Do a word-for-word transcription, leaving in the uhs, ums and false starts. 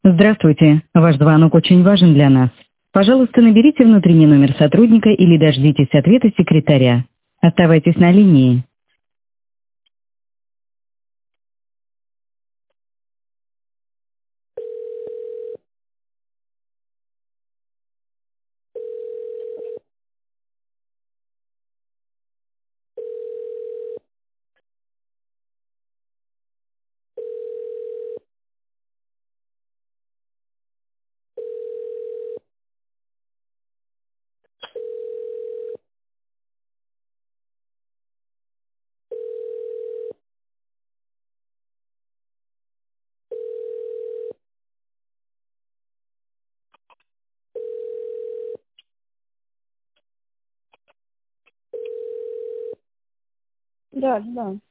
Здравствуйте. Ваш звонок очень важен для нас. Пожалуйста, наберите внутренний номер сотрудника или дождитесь ответа секретаря. Оставайтесь на линии. Да, да.